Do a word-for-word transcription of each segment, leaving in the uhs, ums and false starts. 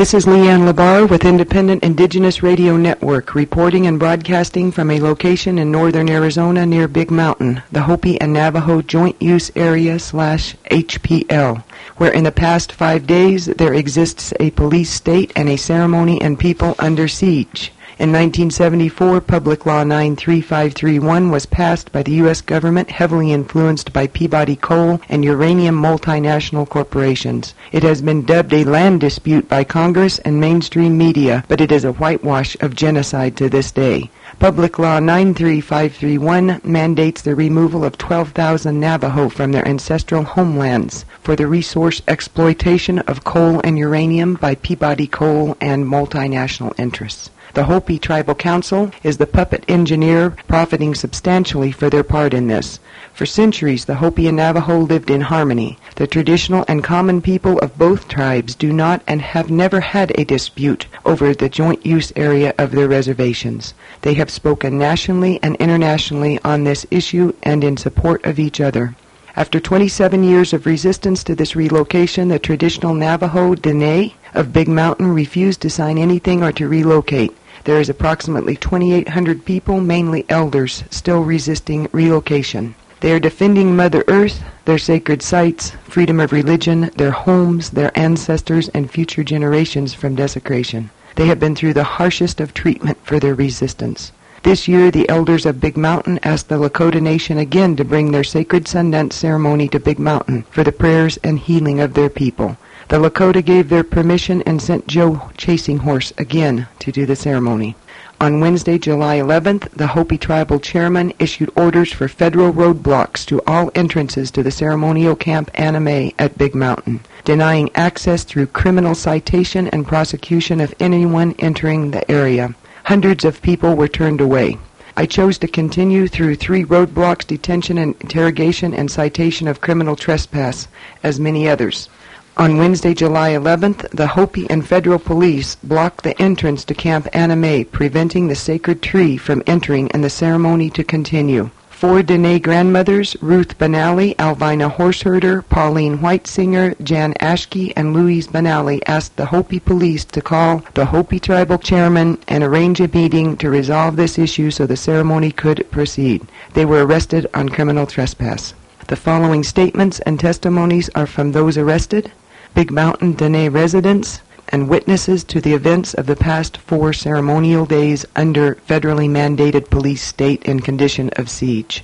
This is Leanne Labar with Independent Indigenous Radio Network, reporting and broadcasting from a location in northern Arizona near Big Mountain, the Hopi and Navajo Joint Use Area slash H P L, where in the past five days there exists a police state and a ceremony and people under siege. In nineteen seventy-four, Public Law nine three five three one was passed by the U S government, heavily influenced by Peabody Coal and uranium multinational corporations. It has been dubbed a land dispute by Congress and mainstream media, but it is a whitewash of genocide to this day. Public Law nine three five three one mandates the removal of twelve thousand Navajo from their ancestral homelands for the resource exploitation of coal and uranium by Peabody Coal and multinational interests. The Hopi Tribal Council is the puppet engineer, profiting substantially for their part in this. For centuries, the Hopi and Navajo lived in harmony. The traditional and common people of both tribes do not and have never had a dispute over the joint use area of their reservations. They have spoken nationally and internationally on this issue and in support of each other. After twenty-seven years of resistance to this relocation, the traditional Navajo Dene of Big Mountain refused to sign anything or to relocate. There is approximately twenty-eight hundred people, mainly elders, still resisting relocation. They are defending Mother Earth, their sacred sites, freedom of religion, their homes, their ancestors, and future generations from desecration. They have been through the harshest of treatment for their resistance. This year, the elders of Big Mountain asked the Lakota Nation again to bring their sacred Sundance ceremony to Big Mountain for the prayers and healing of their people. The Lakota gave their permission and sent Joe Chasing Horse again to do the ceremony. On Wednesday, July eleventh, the Hopi Tribal Chairman issued orders for federal roadblocks to all entrances to the ceremonial camp Anna May at Big Mountain, denying access through criminal citation and prosecution of anyone entering the area. Hundreds of people were turned away. I chose to continue through three roadblocks, detention and interrogation, and citation of criminal trespass, as many others. On Wednesday, July eleventh, the Hopi and federal police blocked the entrance to Camp Anna May, preventing the sacred tree from entering and the ceremony to continue. Four Dene grandmothers, Ruth Benally, Alvina Horseherder, Pauline Whitesinger, Jan Ashke, and Louise Benally asked the Hopi police to call the Hopi tribal chairman and arrange a meeting to resolve this issue so the ceremony could proceed. They were arrested on criminal trespass. The following statements and testimonies are from those arrested, Big Mountain Dene residents, and witnesses to the events of the past four ceremonial days under federally mandated police state in condition of siege.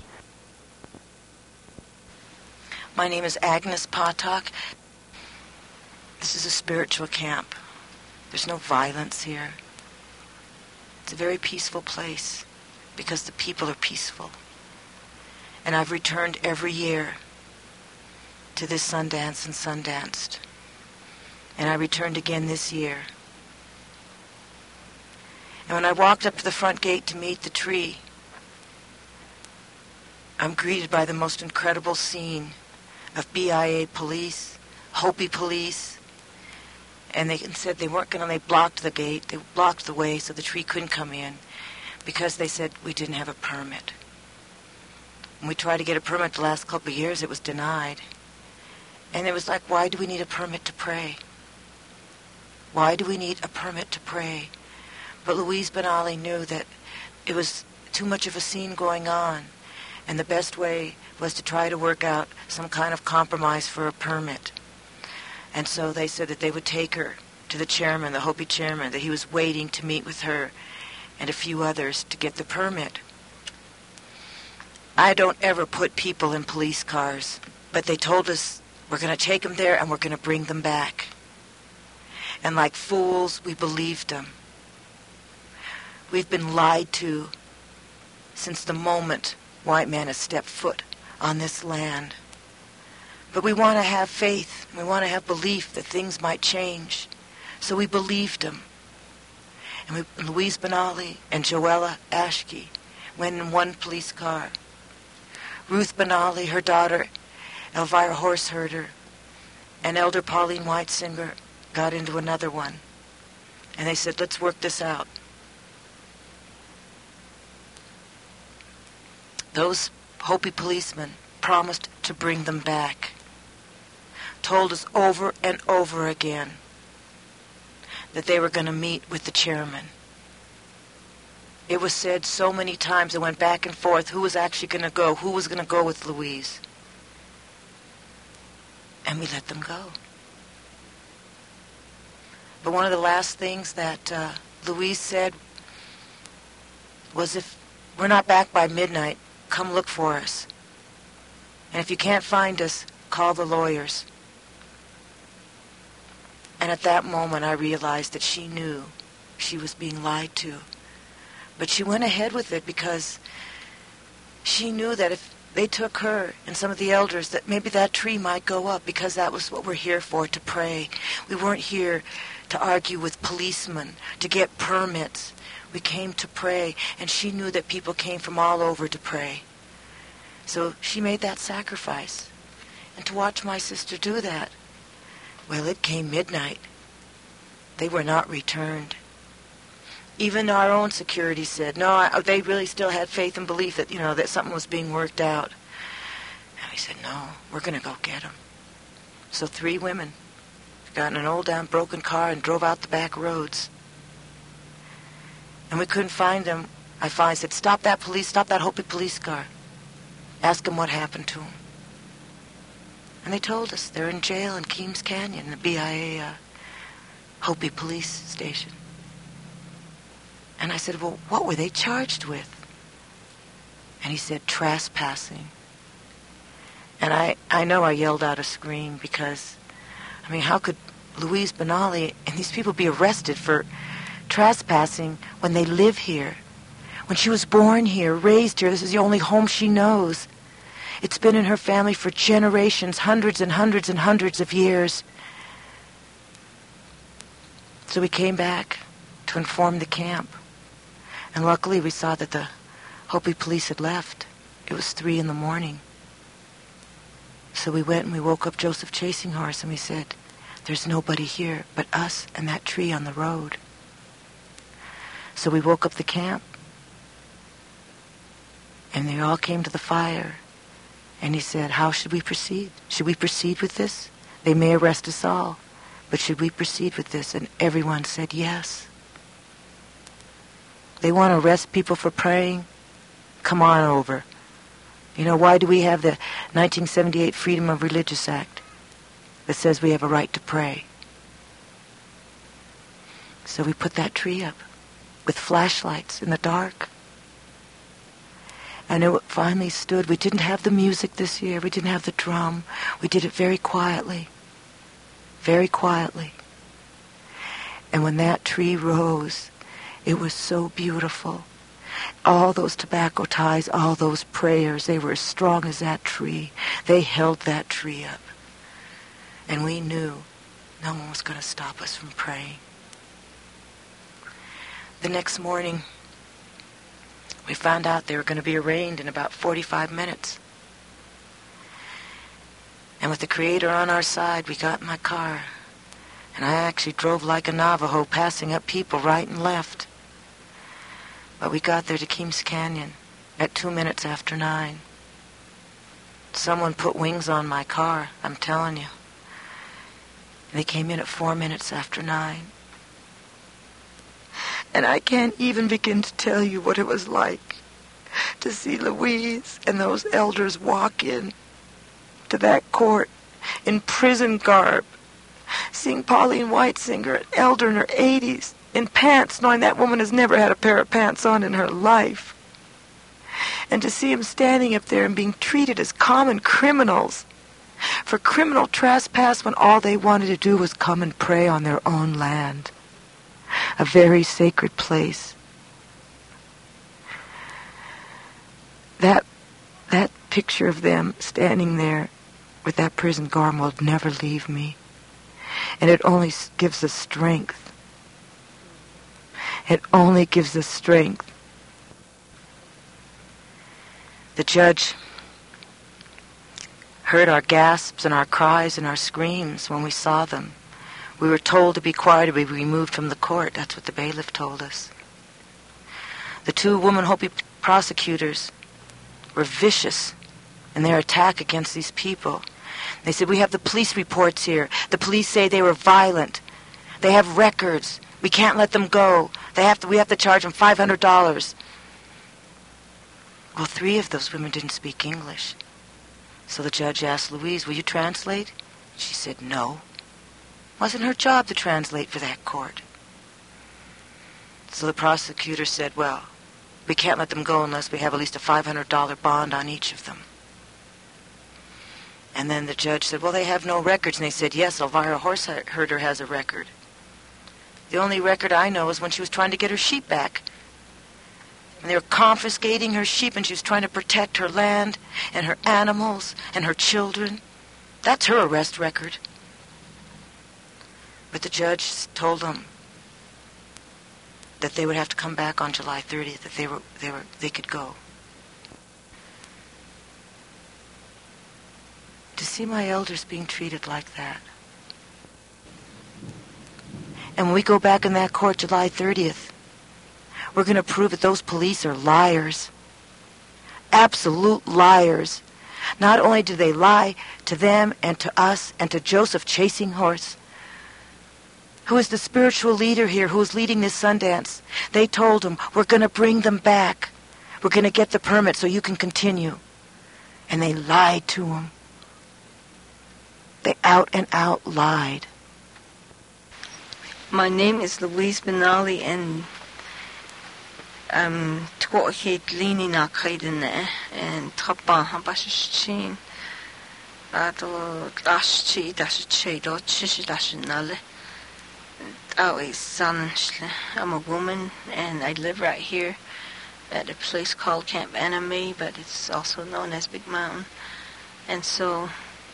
My name is Agnes Potok. This is a spiritual camp. There's no violence here. It's a very peaceful place because the people are peaceful. And I've returned every year to this Sundance and Sundanced. And I returned again this year. And when I walked up to the front gate to meet the tree, I'm greeted by the most incredible scene of B I A police, Hopi police, and they said they weren't going to, they blocked the gate, they blocked the way so the tree couldn't come in because they said we didn't have a permit. When we tried to get a permit the last couple of years, it was denied. And it was like, why do we need a permit to pray? Why do we need a permit to pray? But Louise Benally knew that it was too much of a scene going on, and the best way was to try to work out some kind of compromise for a permit. And so they said that they would take her to the chairman, the Hopi chairman, that he was waiting to meet with her and a few others to get the permit. I don't ever put people in police cars, but they told us we're going to take them there and we're going to bring them back. And like fools, we believed them. We've been lied to since the moment white man has stepped foot on this land. But we want to have faith. We want to have belief that things might change. So we believed them. And we, Louise Benally and Joella Ashke went in one police car. Ruth Benally, her daughter, Elvira Horseherder, and Elder Pauline Whitesinger got into another one. And they said, let's work this out. Those Hopi policemen promised to bring them back. Told us over and over again that they were going to meet with the chairman. It was said so many times, it went back and forth, who was actually going to go, who was going to go with Louise. And we let them go. But one of the last things that uh, Louise said was, if we're not back by midnight, come look for us. And if you can't find us, call the lawyers. And at that moment I realized that she knew she was being lied to. But she went ahead with it because she knew that if they took her and some of the elders, that maybe that tree might go up, because that was what we're here for, to pray. We weren't here to argue with policemen, to get permits. We came to pray, and she knew that people came from all over to pray. So she made that sacrifice. And to watch my sister do that, well, it came midnight. They were not returned. Even our own security said, no, I, they really still had faith and belief that, you know, that something was being worked out. And we said, no, we're going to go get them. So three women got in an old down broken car and drove out the back roads. And we couldn't find them. I finally said, stop that police, stop that Hopi police car. Ask them what happened to them. And they told us they're in jail in Keams Canyon, the B I A uh, Hopi police station. And I said, well, what were they charged with? And he said, trespassing. And I, I know I yelled out a scream because, I mean, how could Louise Benally and these people be arrested for trespassing when they live here? When she was born here, raised here, this is the only home she knows. It's been in her family for generations, hundreds and hundreds and hundreds of years. So we came back to inform the camp. And luckily we saw that the Hopi police had left. It was three in the morning. So we went and we woke up Joseph Chasing Horse and we said, there's nobody here but us and that tree on the road. So we woke up the camp. And they all came to the fire. And he said, how should we proceed? Should we proceed with this? They may arrest us all, but should we proceed with this? And everyone said yes. They want to arrest people for praying? Come on over. You know, why do we have the nineteen seventy-eight Freedom of Religious Act that says we have a right to pray? So we put that tree up with flashlights in the dark. And it finally stood. We didn't have the music this year. We didn't have the drum. We did it very quietly. Very quietly. And when that tree rose, it was so beautiful. All those tobacco ties, all those prayers, they were as strong as that tree. They held that tree up. And we knew no one was going to stop us from praying. The next morning, we found out they were going to be arraigned in about forty-five minutes. And with the Creator on our side, we got in my car. And I actually drove like a Navajo, passing up people right and left. But we got there to Keams Canyon at two minutes after nine. Someone put wings on my car, I'm telling you. They came in at four minutes after nine. And I can't even begin to tell you what it was like to see Louise and those elders walk in to that court in prison garb, seeing Pauline Whitesinger, an elder in her eighties, in pants, knowing that woman has never had a pair of pants on in her life. And to see them standing up there and being treated as common criminals for criminal trespass when all they wanted to do was come and pray on their own land. A very sacred place. That that picture of them standing there with that prison garb will never leave me. And it only gives us strength. It only gives us strength. The judge heard our gasps and our cries and our screams when we saw them. We were told to be quiet, to be removed from the court. That's what the bailiff told us. The two woman Hopi prosecutors were vicious in their attack against these people. They said, we have the police reports here. The police say they were violent. They have records. We can't let them go. They have to. We have to charge them five hundred dollars. Well, three of those women didn't speak English. So the judge asked Louise, will you translate? She said no. Wasn't her job to translate for that court. So the prosecutor said, well, we can't let them go unless we have at least a five hundred dollars bond on each of them. And then the judge said, well, they have no records. And they said, yes, Elvira Horseherder has a record. The only record I know is when she was trying to get her sheep back. And they were confiscating her sheep, and she was trying to protect her land and her animals and her children. That's her arrest record. But the judge told them that they would have to come back on July thirtieth, that they were they were they could go. To see my elders being treated like that. And when we go back in that court July thirtieth, we're going to prove that those police are liars. Absolute liars. Not only do they lie to them and to us and to Joseph Chasing Horse, who is the spiritual leader here, who is leading this Sundance. They told him, we're going to bring them back. We're going to get the permit so you can continue. And they lied to him. They out and out lied. My name is Louise Benali, and um twohe glini na kaidene and tapa habashchin ato dashchi dashchi do chishi dashnale. Oh, son, I'm a woman, and I live right here at a place called Camp Anime, but it's also known as Big Mountain. And so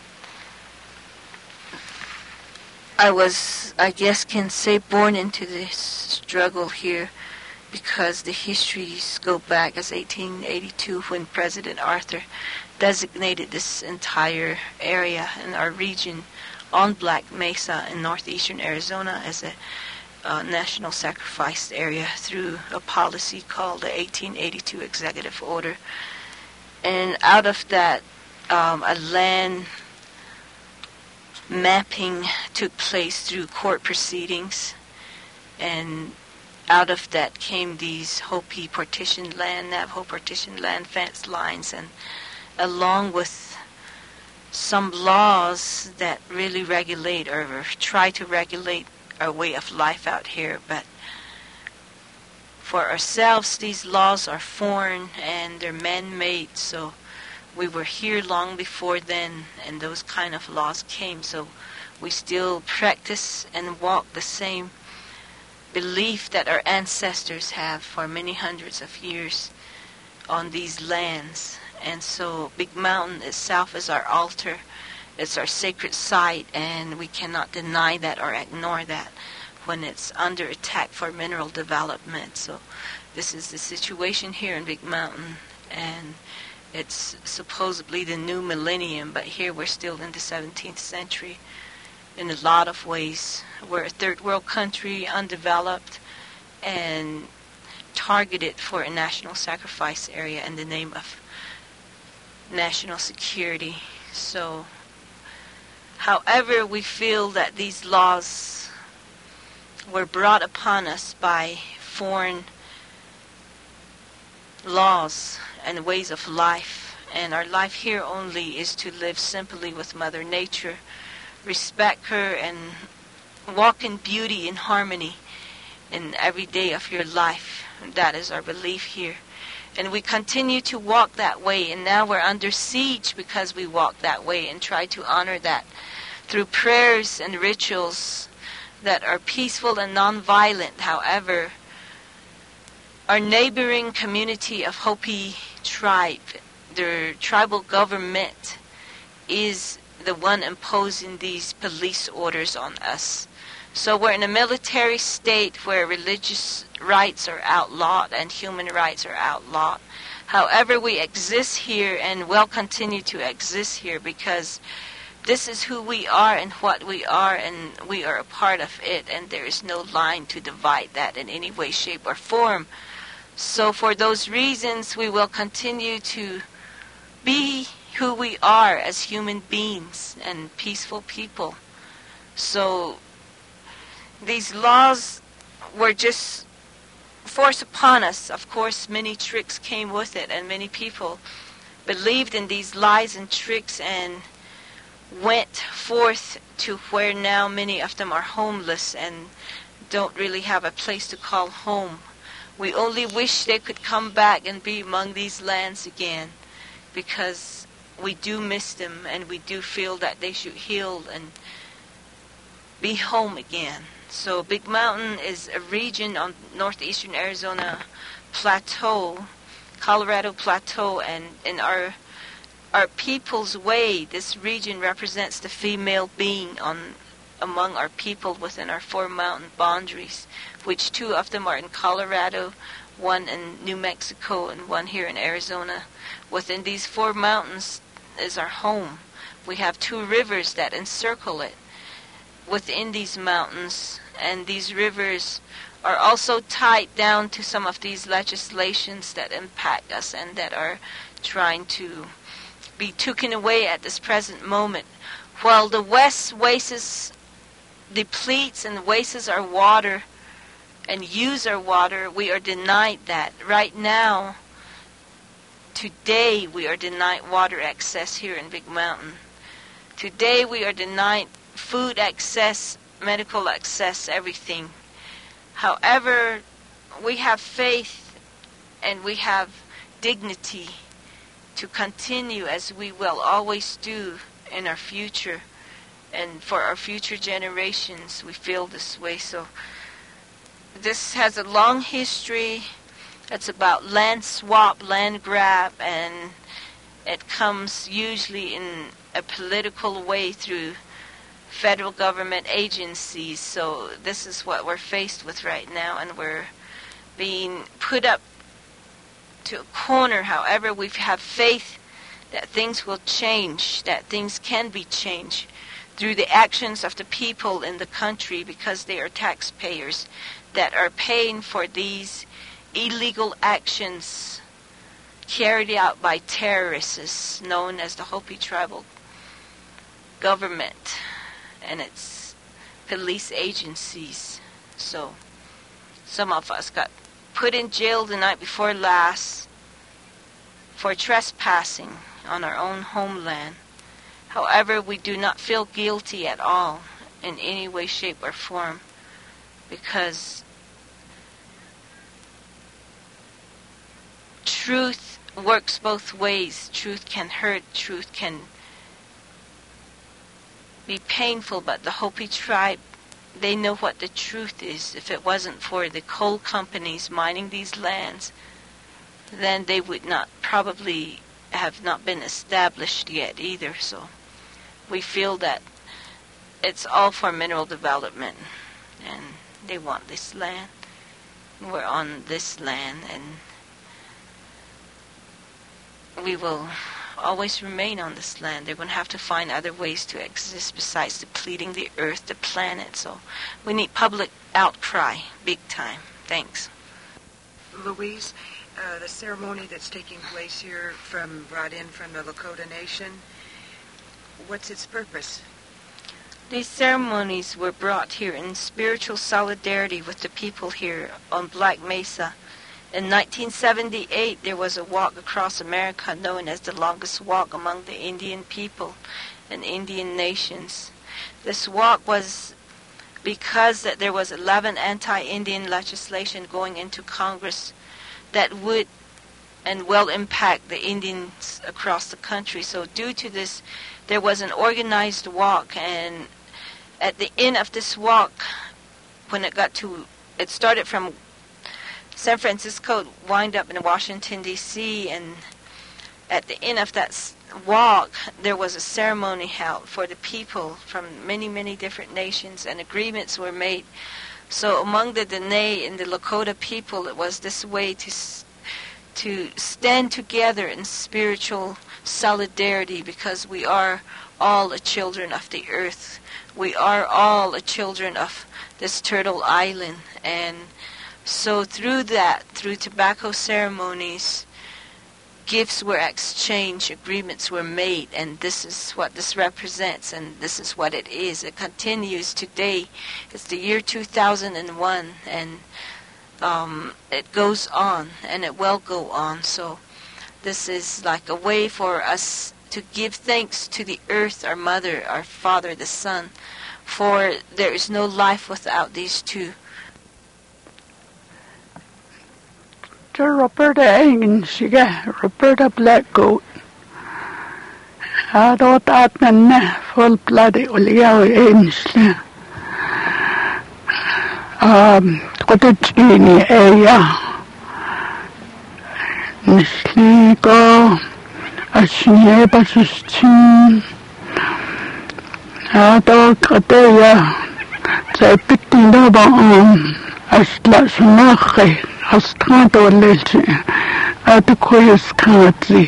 I was, I guess, can say born into this struggle here, because the histories go back as eighteen eighty-two, when President Arthur designated this entire area in our region on Black Mesa in northeastern Arizona as a uh, national sacrifice area through a policy called the eighteen eighty-two Executive Order. And out of that, um, a land mapping took place through court proceedings, and out of that came these Hopi partitioned land, Navajo partitioned land fence lines, and along with some laws that really regulate or try to regulate our way of life out here. But for ourselves, these laws are foreign and they're man-made, so we were here long before then, and those kind of laws came, so we still practice and walk the same belief that our ancestors have for many hundreds of years on these lands. And so Big Mountain itself is our altar. It's our sacred site, and we cannot deny that or ignore that when it's under attack for mineral development. So this is the situation here in Big Mountain, and it's supposedly the new millennium, but here we're still in the seventeenth century. In a lot of ways, we're a third world country, undeveloped, and targeted for a national sacrifice area in the name of national security. So, however, we feel that these laws were brought upon us by foreign laws and ways of life, and our life here only is to live simply with Mother Nature, respect her, and walk in beauty and harmony in every day of your life. That is our belief here. And we continue to walk that way, and now we're under siege because we walk that way and try to honor that through prayers and rituals that are peaceful and non-violent. However, our neighboring community of Hopi tribe, their tribal government, is the one imposing these police orders on us. So we're in a military state where religious rights are outlawed and human rights are outlawed. However, we exist here and will continue to exist here because this is who we are and what we are, and we are a part of it, and there is no line to divide that in any way, shape, or form. So for those reasons, we will continue to be who we are as human beings and peaceful people. So these laws were just forced upon us. Of course, many tricks came with it, and many people believed in these lies and tricks and went forth to where now many of them are homeless and don't really have a place to call home. We only wish they could come back and be among these lands again, because we do miss them and we do feel that they should heal and be home again. So Big Mountain is a region on northeastern Arizona plateau, Colorado plateau, and in our our people's way, this region represents the female being on among our people within our four mountain boundaries, which two of them are in Colorado, one in New Mexico, and one here in Arizona. Within these four mountains is our home. We have two rivers that encircle it within these mountains, and these rivers are also tied down to some of these legislations that impact us and that are trying to be taken away at this present moment. While the West wastes, depletes and wastes our water and use our water, we are denied that. Right now, today, we are denied water access here in Big Mountain. Today, we are denied food access, medical access, everything. However, we have faith and we have dignity to continue as we will always do in our future. And for our future generations, we feel this way. So this has a long history. It's about land swap, land grab, and it comes usually in a political way through federal government agencies. So this is what we're faced with right now, and we're being put up to a corner. However, we have faith that things will change, that things can be changed through the actions of the people in the country, because they are taxpayers that are paying for these illegal actions carried out by terrorists known as the Hopi tribal government and its police agencies. So some of us got put in jail the night before last for trespassing on our own homeland. However, we do not feel guilty at all in any way, shape, or form, because truth works both ways. Truth can hurt, truth can be painful, but the Hopi tribe, they know what the truth is. If it wasn't for the coal companies mining these lands, then they would not probably have not been established yet either. So we feel that it's all for mineral development, and they want this land. We're on this land, and we will always remain on this land. They're going to have to find other ways to exist besides depleting the earth, the planet. So we need public outcry, big time. Thanks. Louise, uh, the ceremony that's taking place here, from brought in from the Lakota Nation, what's its purpose? These ceremonies were brought here in spiritual solidarity with the people here on Black Mesa. In nineteen seventy-eight, there was a walk across America known as the longest walk among the Indian people and Indian nations. This walk was because that there was eleven anti-Indian legislation going into Congress that would and will impact the Indians across the country. So due to this, there was an organized walk, and at the end of this walk, when it got to, it started from San Francisco, wind up in Washington, D C, and at the end of that walk, there was a ceremony held for the people from many, many different nations, and agreements were made. So among the Dene and the Lakota people, it was this way to to stand together in spiritual solidarity, because we are all a children of the earth. We are all a children of this Turtle Island, and so through that, through tobacco ceremonies, gifts were exchanged, agreements were made, and this is what this represents, and this is what it is. It continues today. It's the year two thousand one, and um, it goes on, and it will go on. So this is like a way for us to give thanks to the earth, our mother, our father, the sun, for there is no life without these two. To Roberta Engensiga, Roberta Blackgoat. I thought that man full bloody Olio Ainslie. Um, what a genie, eh? Nisligo, a snake, a stin. I thought that I picked it up on a slash market. Astrant or leche, at the quiz country.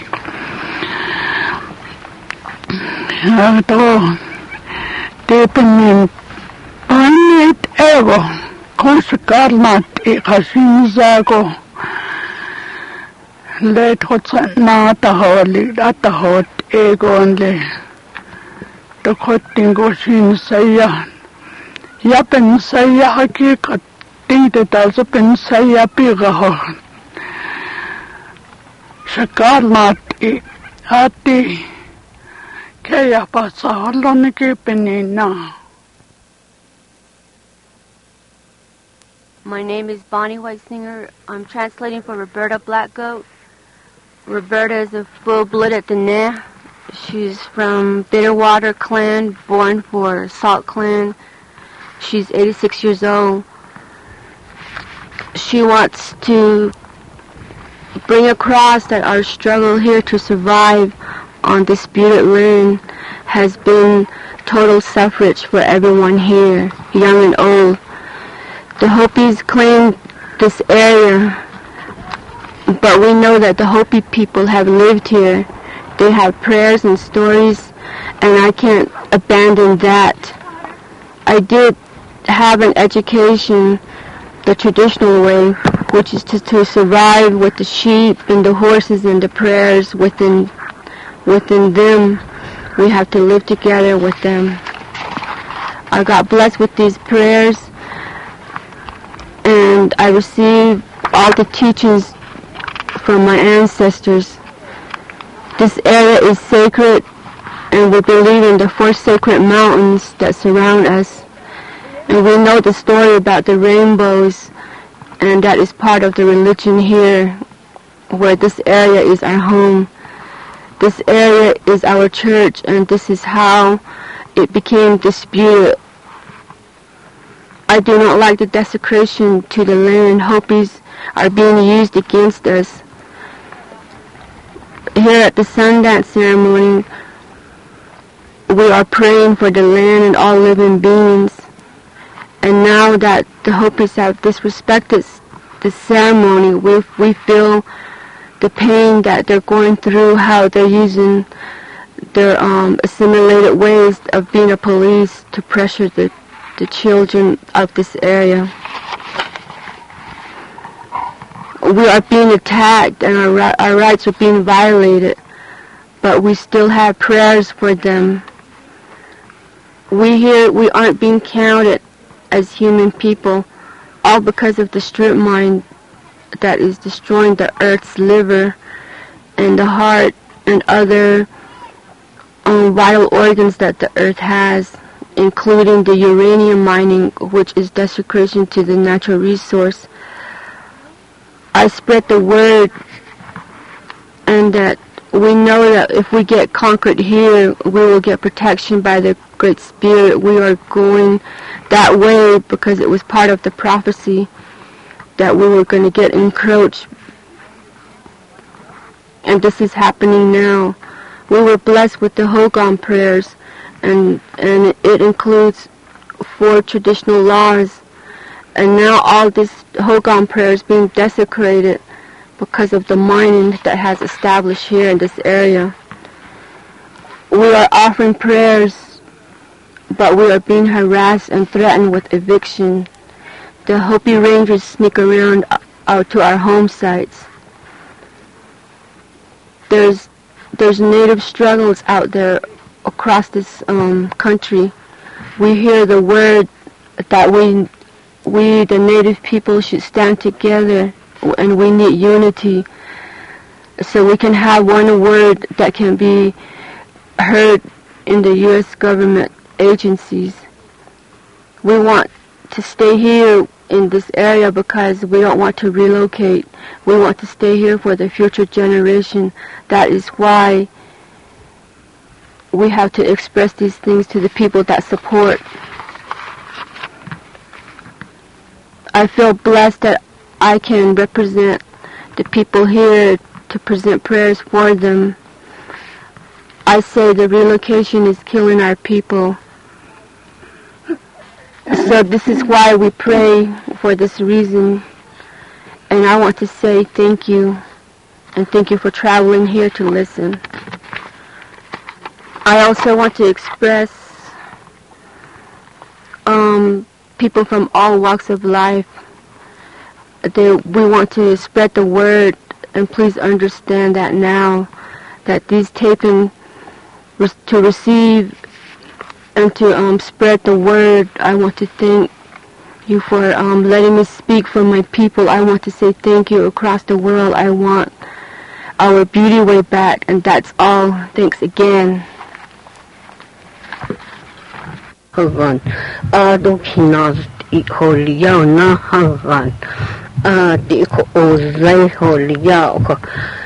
At all, depending on it ever, Conscarnat, a Hasinzago. Let what's not a holy, at the hot egg only. The cotton goes in Sayan. Yappen Sayaki. Dite also been say a big horn. Shakarmati Ati Kaya Pasa Holoniki Penina. My name is Bonnie Weisinger. I'm translating for Roberta Blackgoat. Roberta is a full-blooded Dene. She's from Bitterwater clan, born for Salt clan. She's eighty-six years old. She wants to bring across that our struggle here to survive on disputed land has been total suffrage for everyone here, young and old. The Hopis claim this area, but we know that the Hopi people have lived here. They have prayers and stories, and I can't abandon that. I did have an education the traditional way, which is to, to survive with the sheep and the horses and the prayers within within them. We have to live together with them. I got blessed with these prayers, and I received all the teachings from my ancestors. This area is sacred, and we believe in the four sacred mountains that surround us. And we know the story about the rainbows, and that is part of the religion here, where this area is our home. This area is our church, and this is how it became disputed. I do not like the desecration to the land. Hopis are being used against us. Here at the Sundance ceremony, we are praying for the land and all living beings. And now that the Hopis have disrespected the ceremony, we we feel the pain that they're going through, how they're using their um, assimilated ways of being a police to pressure the, the children of this area. We are being attacked and our, our rights are being violated, but we still have prayers for them. We here, we aren't being counted as human people, all because of the strip mine that is destroying the earth's liver and the heart and other um, vital organs that the earth has, including the uranium mining, which is desecration to the natural resource. I spread the word, and that we know that if we get conquered here, we will get protection by the Great Spirit. We are going that way because it was part of the prophecy that we were going to get encroached. And this is happening now. We were blessed with the Hogam prayers, and, and it includes four traditional laws. And now all these Hogam prayers being desecrated because of the mining that has established here in this area. We are offering prayers, but we are being harassed and threatened with eviction. The Hopi Rangers sneak around out to our home sites. there's there's native struggles out there across this um, country. We hear the word that we we the native people should stand together, and we need unity, so we can have one word that can be heard in the U S government agencies. We want to stay here in this area because we don't want to relocate. We want to stay here for the future generation. That is why we have to express these things to the people that support. I feel blessed that I can represent the people here to present prayers for them. I say the relocation is killing our people. So this is why we pray for this reason. And I want to say thank you. And thank you for traveling here to listen. I also want to express um, people from all walks of life. They, we want to spread the word, and please understand that now, that these taping to receive and to um, spread the word. I want to thank you for um, letting me speak for my people. I want to say thank you across the world. I want our beauty way back, and that's all. Thanks again. Hagan, ado kinaz ikoliya na hagan, adi ko ozay holiya ko.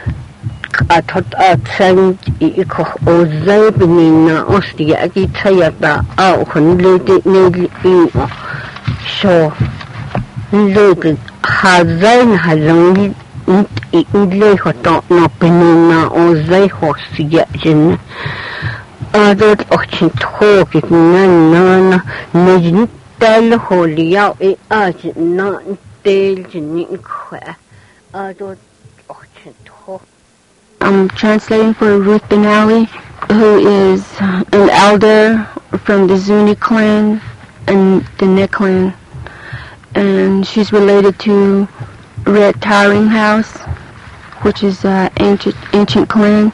Atot at sang iko ozay binina osdiya agi tayata au kon lady nili ino. So lady hazay halang inle hoto no binina ozay hosdiya jin. Adot ochin tokit na na nejin tel holiya e aj na tel jin kwa. Adot ochin tok. I'm translating for Ruth Benally, who is an elder from the Zuni clan and the Nick clan. And she's related to Red Tiring House, which is an ancient, ancient clan.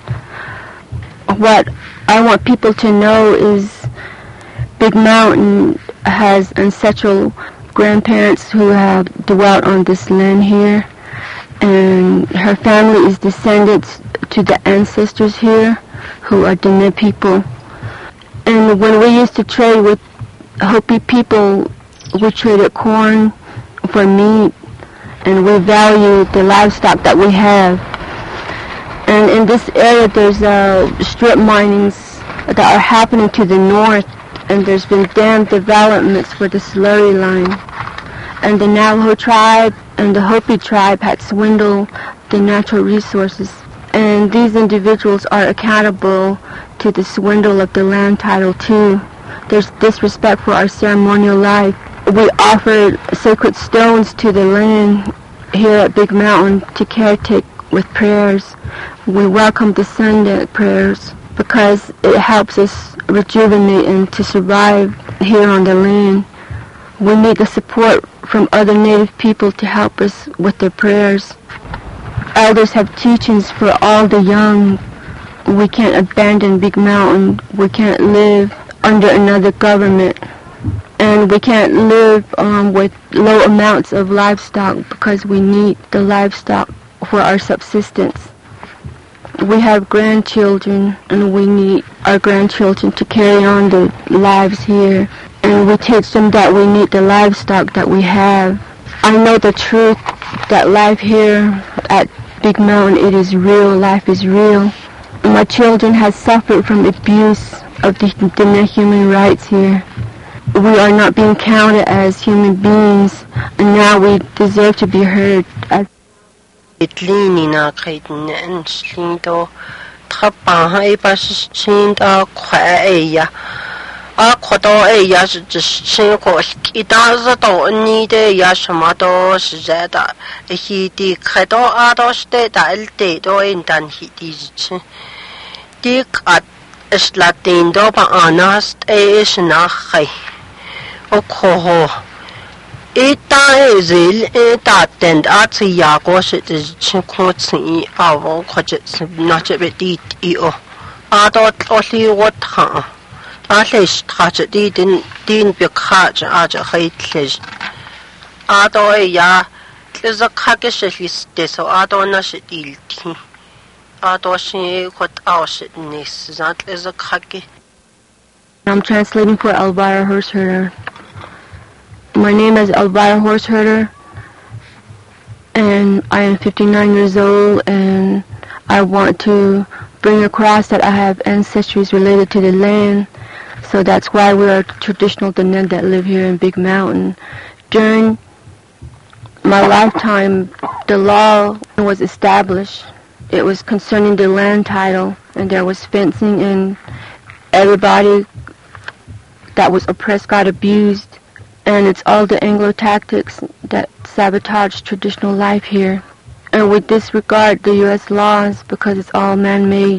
What I want people to know is Big Mountain has ancestral grandparents who have dwelt on this land here. And her family is descendants to the ancestors here, who are Dene people. And when we used to trade with Hopi people, we traded corn for meat, and we value the livestock that we have. And in this area, there's uh, strip minings that are happening to the north, and there's been dam developments for the slurry line. And the Navajo tribe and the Hopi tribe had swindled the natural resources. And these individuals are accountable to the swindle of the land title too. There's disrespect for our ceremonial life. We offered sacred stones to the land here at Big Mountain to caretake with prayers. We welcome the Sunday prayers because it helps us rejuvenate and to survive here on the land. We need the support from other Native people to help us with their prayers. Elders have teachings for all the young. We can't abandon Big Mountain. We can't live under another government. And we can't live um, with low amounts of livestock because we need the livestock for our subsistence. We have grandchildren, and we need our grandchildren to carry on their lives here. And we teach them that we need the livestock that we have. I know the truth that life here at Big Mountain, it is real, life is real. My children have suffered from abuse of the, the human rights here. We are not being counted as human beings, and now we deserve to be heard. As Itlini kaitnen slindo trapa hai pas sinda kwaeya a kodo e ya sin ko ita za to ni de ya shama do shi da hi di kado a do ste da el de do in dan hi di chi di at es latin do pa anas e is na khai o ko Ita izil ita tend atsi yago shit is chinkotsi avo quajet not a bit eat eo. Adot only what ha. Atlish touch di din din be catch aja heitless. Ado ya is a kakish is this or adona shit ilti. Ado she what our shit nis that is a kaki. I'm translating for Elvira Horseherder. My name is Elvira Horseherder, and I am fifty-nine years old, and I want to bring across that I have ancestries related to the land, so that's why we are traditional Diné that live here in Big Mountain. During my lifetime, the law was established. It was concerning the land title, and there was fencing, and everybody that was oppressed got abused. And it's all the Anglo tactics that sabotage traditional life here. And we disregard the U S laws because it's all man-made.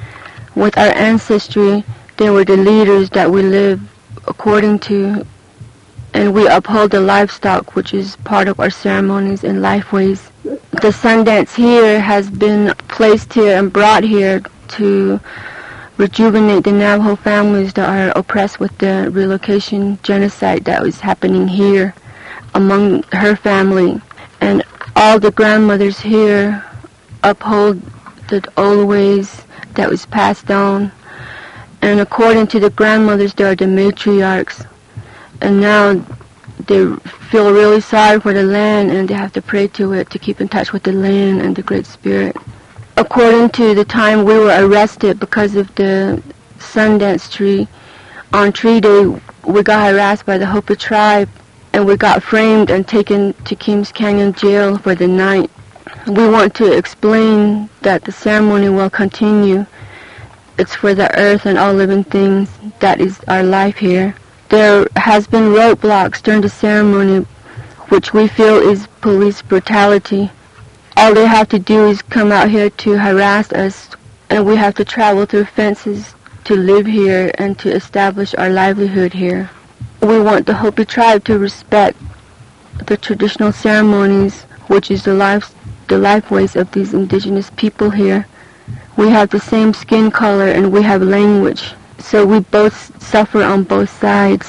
With our ancestry, they were the leaders that we live according to. And we uphold the livestock, which is part of our ceremonies and lifeways. The Sundance here has been placed here and brought here to rejuvenate the Navajo families that are oppressed with the relocation genocide that was happening here among her family. And all the grandmothers here uphold the old ways that was passed on. And according to the grandmothers, they are the matriarchs. And now they feel really sorry for the land, and they have to pray to it to keep in touch with the land and the Great Spirit. According to the time we were arrested because of the Sundance tree, on Tree Day we got harassed by the Hopi tribe, and we got framed and taken to Keams Canyon jail for the night. We want to explain that the ceremony will continue. It's for the earth and all living things. That is our life here. There has been roadblocks during the ceremony, which we feel is police brutality. All they have to do is come out here to harass us, and we have to travel through fences to live here and to establish our livelihood here. We want the Hopi tribe to respect the traditional ceremonies, which is the life, the lifeways of these indigenous people here. We have the same skin color and we have language, so we both suffer on both sides.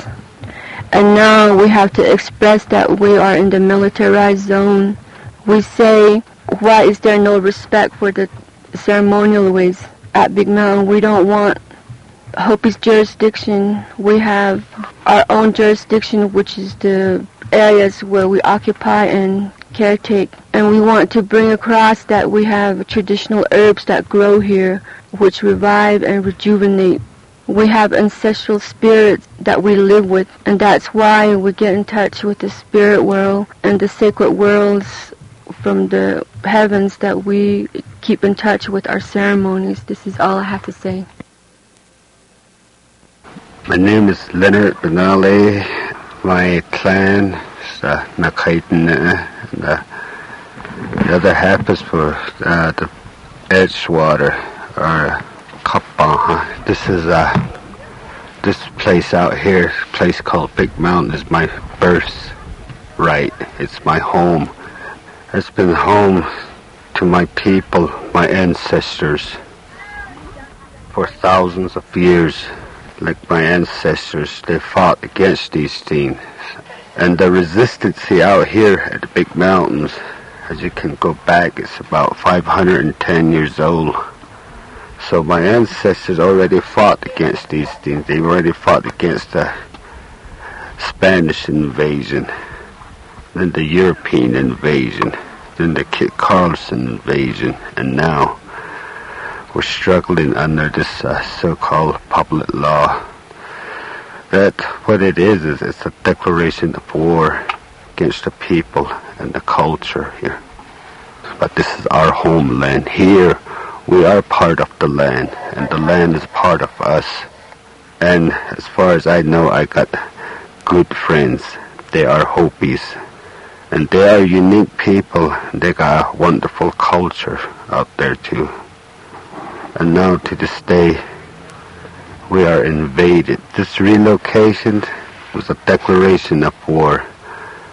And now we have to express that we are in the militarized zone. We say, why is there no respect for the ceremonial ways at Big Mountain? We don't want Hopi's jurisdiction. We have our own jurisdiction, which is the areas where we occupy and caretake. And we want to bring across that we have traditional herbs that grow here, which revive and rejuvenate. We have ancestral spirits that we live with, and that's why we get in touch with the spirit world and the sacred worlds from the heavens, that we keep in touch with our ceremonies. This is all I have to say. My name is Leonard Benale. My clan is uh, Nakaitana, and uh, the other half is for uh, the Edgewater, or Kapaha. This is uh, this place out here, a place called Big Mountain, is my birthright. It's my home. It's been home to my people, my ancestors, for thousands of years. Like my ancestors, they fought against these things. And the resistance out here at the Big Mountains, as you can go back, it's about five hundred ten years old. So my ancestors already fought against these things. They already fought against the Spanish invasion, then the European invasion, then the Kit Carlson invasion, and now we're struggling under this uh, so-called public law. That what it is is it's a declaration of war against the people and the culture here. But this is our homeland. Here we are part of the land, and the land is part of us. And as far as I know, I got good friends. They are Hopis, and they are unique people. They got a wonderful culture out there too. And now to this day, we are invaded. This relocation was a declaration of war.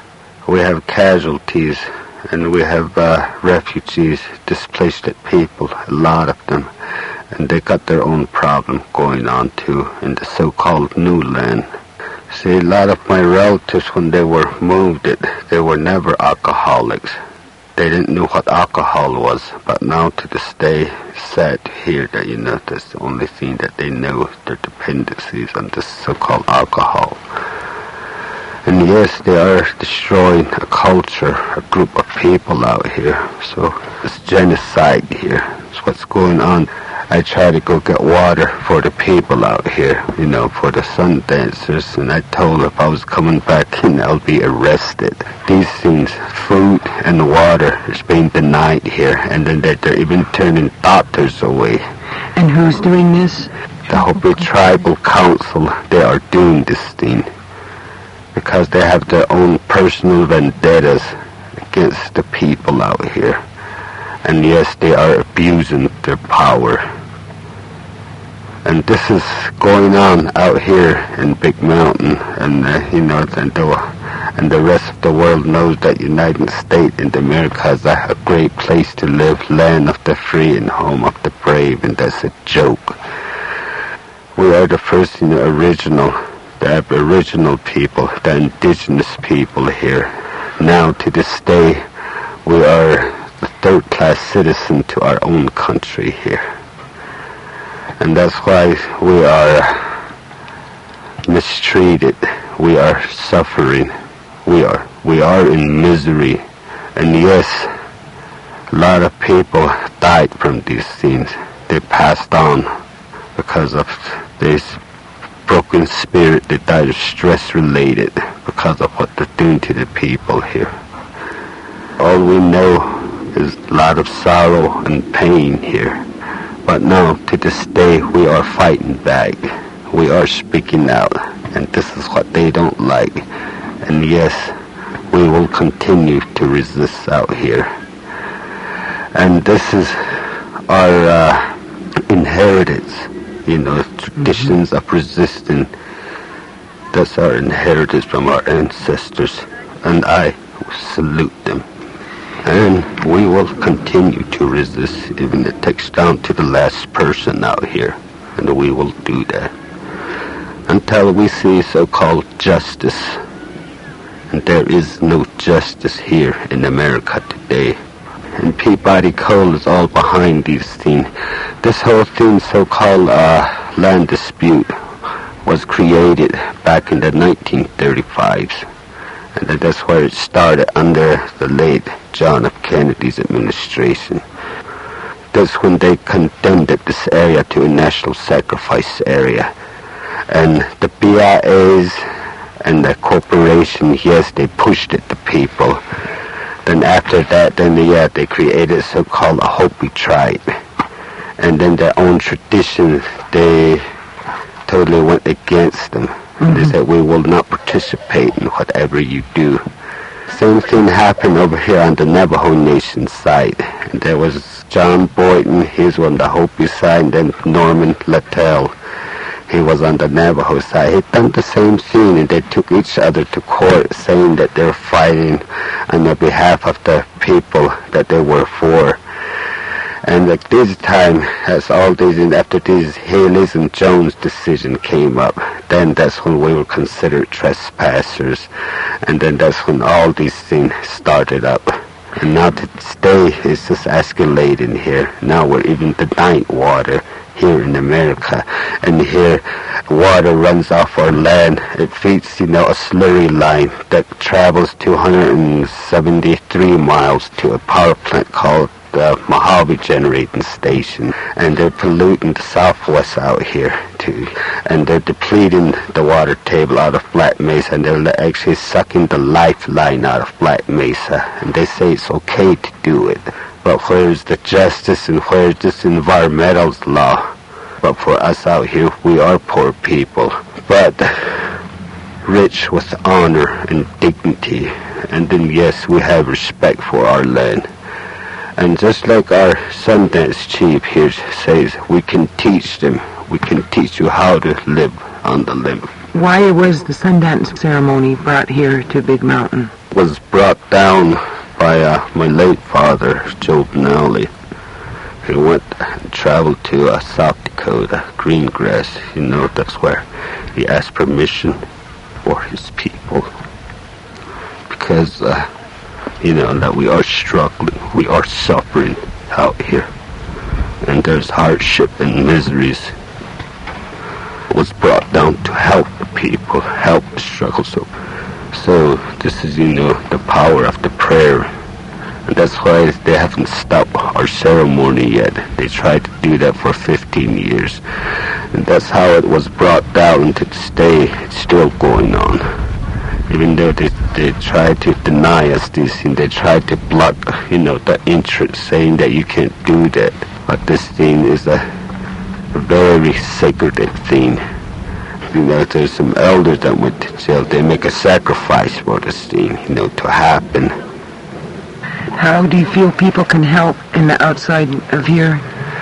we have casualties, and we have uh, refugees, displaced people, a lot of them, and they got their own problem going on too in the so-called new land. See, a lot of my relatives, when they were moved, it, they were never alcoholics. They didn't know what alcohol was, but now to this day, it's sad to hear that, you know, that's the only thing that they know, their dependencies on this so-called alcohol. And yes, they are destroying a culture, a group of people out here. So it's genocide here. It's what's going on. I try to go get water for the people out here, you know, for the sun dancers, and I told them if I was coming back in, I'll be arrested. These things, food and water, is being denied here, and then they're, they're even turning doctors away. And who's doing this? The Hopi Tribal Council, they are doing this thing because they have their own personal vendettas against the people out here. And yes, they are abusing their power. And this is going on out here in Big Mountain, and uh, you know, and the, and the rest of the world knows that United States and America is a, a great place to live, land of the free and home of the brave, and that's a joke. We are the first, you know, original, the Aboriginal people, the indigenous people here. Now, to this day, we are the third-class citizen to our own country here. And that's why we are mistreated. We are suffering. We are we are in misery. And yes, a lot of people died from these things. They passed on because of this broken spirit. They died of stress-related because of what they're doing to the people here. All we know is a lot of sorrow and pain here. But now, to this day, we are fighting back. We are speaking out, and this is what they don't like. And yes, we will continue to resist out here. And this is our uh, inheritance, you know, traditions mm-hmm. of resistance. That's our inheritance from our ancestors, and I salute them. And we will continue to resist, even if it takes down to the last person out here. And we will do that until we see so-called justice. And there is no justice here in America today. And Peabody Coal is all behind these things. This whole thing, so-called uh, land dispute, was created back in the nineteen thirty-fives. And that's where it started under the late John F. Kennedy's administration. That's when they condemned this area to a national sacrifice area. And the B I As and the corporation, yes, they pushed it to people. Then after that, then yeah, they created a so-called a Hopi tribe. And then their own traditions, they totally went against them. Mm-hmm. They said, we will not participate in whatever you do. Same thing happened over here on the Navajo Nation side. And there was John Boynton, he was on the Hopi side, and then Norman Littell, he was on the Navajo side. He'd done the same thing, and they took each other to court saying that they were fighting on the behalf of the people that they were for. And like this time, as all these, and after these Haley's and Jones decision came up, then that's when we were considered trespassers. And then that's when all these things started up. And now to this day, it's just escalating here. Now we're even denying water here in America. And here, water runs off our land. It feeds, you know, a slurry line that travels two hundred seventy-three miles to a power plant called the Mojave Generating Station, and they're polluting the Southwest out here too, and they're depleting the water table out of Black Mesa, and they're actually sucking the lifeline out of Black Mesa, and they say it's okay to do it. But where's the justice and where's this environmental law? But for us out here, we are poor people, but rich with honor and dignity, and then yes, we have respect for our land. And just like our Sundance chief here says, we can teach them, we can teach you how to live on the land. Why was the Sundance ceremony brought here to Big Mountain? Was brought down by uh, my late father, Joe Benally. He went and traveled to uh, South Dakota, Greengrass. You know, that's where he asked permission for his people. Because, uh, you know, that we are struggling, we are suffering out here. And there's hardship and miseries. It was brought down to help the people, help the struggle. So, so this is, you know, the power of the prayer. And that's why they haven't stopped our ceremony yet. They tried to do that for fifteen years. And that's how it was brought down to stay. It's still going on. Even though they, they try to deny us this and they try to block, you know, the entrance, saying that you can't do that. But this thing is a very sacred thing. You know, there's some elders that went to jail. They make a sacrifice for this thing, you know, to happen. How do you feel people can help in the outside of here?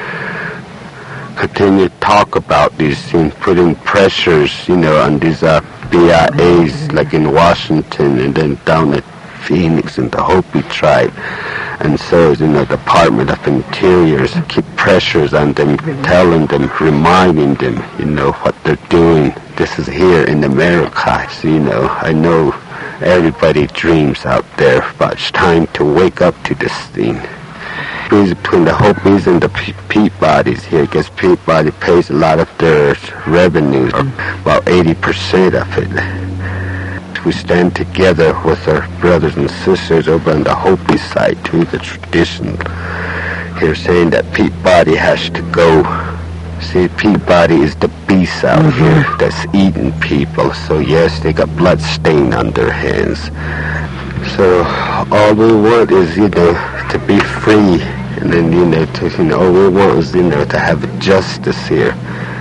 Continue to talk about these things, putting pressures, you know, on these uh, B I As, like in Washington and then down at Phoenix and the Hopi tribe. And so, you know, the Department of Interiors keep pressures on them, telling them, reminding them, you know, what they're doing. This is here in America. So, you know, I know everybody dreams out there, but it's time to wake up to this thing. Between the Hopis and the Pe- Peabodys here, because Peabody pays a lot of their revenues, about eighty percent of it. We stand together with our brothers and sisters over on the Hopi side to the tradition. Here saying that Peabody has to go. See, Peabody is the beast out mm-hmm. here that's eating people. So yes, they got blood stain on their hands. So all we want is, you know, to be free. And then, you know, to, you know, all we want is, you know, to have justice here.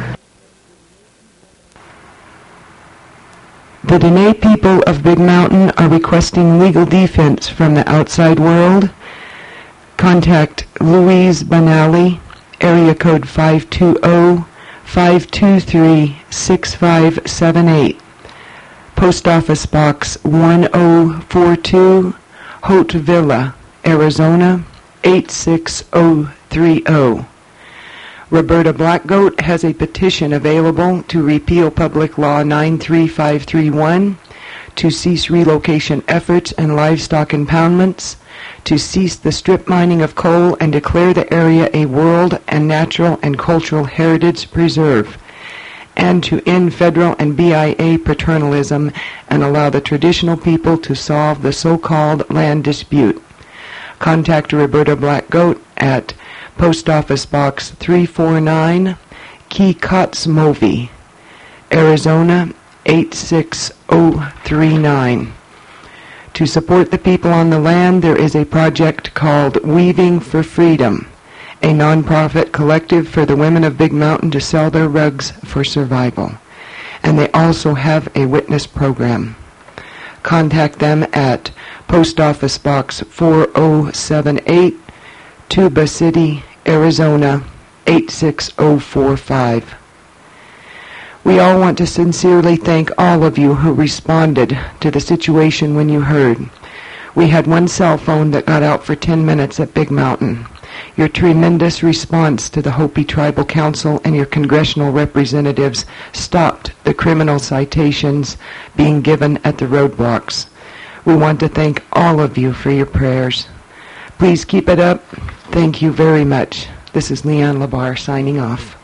The Dene people of Big Mountain are requesting legal defense from the outside world. Contact Louise Benally, area code five two zero, five two three, six five seven eight. Post Office Box one oh four two, Haute Villa, Arizona, eight six zero three zero. Roberta Blackgoat has a petition available to repeal Public Law nine three five three one, to cease relocation efforts and livestock impoundments, to cease the strip mining of coal and declare the area a World and Natural and Cultural Heritage Preserve, and to end federal and B I A paternalism and allow the traditional people to solve the so-called land dispute. Contact Roberta Blackgoat at Post Office Box three forty-nine, Kikotsmovi, Arizona eight six zero three nine. To support the people on the land, there is a project called Weaving for Freedom, a nonprofit collective for the women of Big Mountain to sell their rugs for survival. And they also have a witness program. Contact them at Post Office Box four oh seven eight, Tuba City, Arizona eight six zero four five. We all want to sincerely thank all of you who responded to the situation when you heard. We had one cell phone that got out for ten minutes at Big Mountain. Your tremendous response to the Hopi Tribal Council and your congressional representatives stopped the criminal citations being given at the roadblocks. We want to thank all of you for your prayers. Please keep it up. Thank you very much. This is Leanne Labar signing off.